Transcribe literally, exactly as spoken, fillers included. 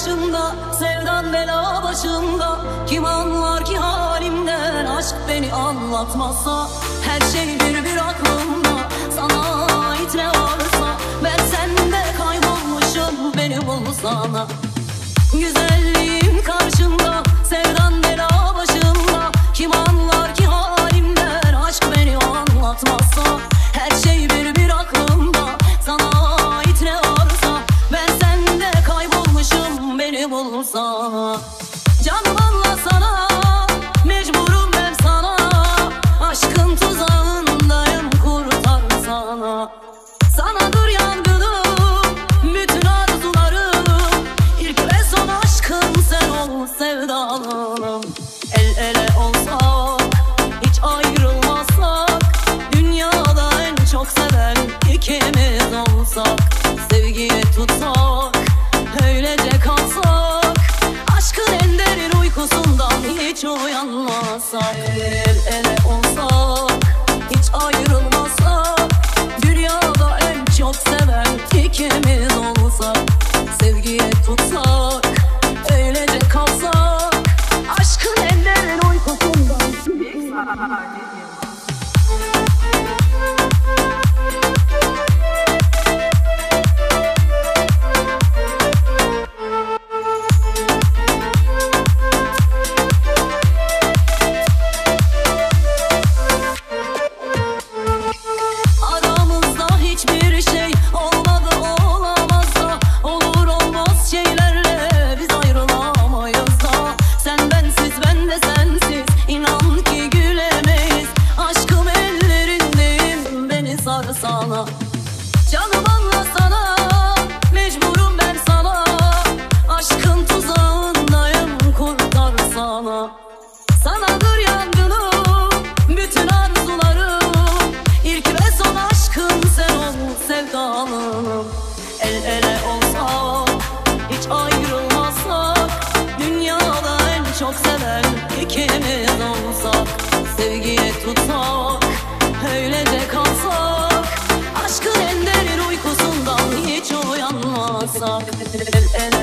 karşımda, sevdan bela başımda. Kim anlar ki halimden, aşk beni anlatmazsa. Her şey bir bir aklımda, sana ait ne varsa. Ben sende kaybolmuşum, beni bulsana. Güzelliğim karşımda, sevdan bela başımda. Kim anlar ki halimden, aşk beni anlatmazsa. Her şey bir bir aklımda, sana ait ne varsa. Ben sende kaybolmuşum, beni bulsana. Canım anlasana, mecburum ben sana. Aşkın tuzağındayım, kurtarsana. Sanadır yangınım, bütün arzularım. İlk ve son aşkım sen ol sevdalım. El ele olsak, hiç ayrılmazsak. Dünyada en çok seven ikimiz olsak. Sevgiye tutsak, öylece kalsak. Aşkın en derin uykusundan hiç uyanmasak. El ele olsak, hiç ayrılmazsak. Dünyada en çok seven ikimiz olsak. Sevgiye tutsak, öylece kalsak. Aşkın en derin uykusundan. Sana. Canım anlasana, mecburum ben sana. Aşkın tuzağındayım, kurtarsana. Sanadır yangınım, bütün arzularım. İlk ve son aşkım sen ol sevdalım. El ele olsak, hiç ayrılmazsak. Dünyada en çok seven ikimiz olsak. Sevgiye tutsak, öylece kalsak. Aşkın en derin uykusundan hiç uyanmazsak. El ele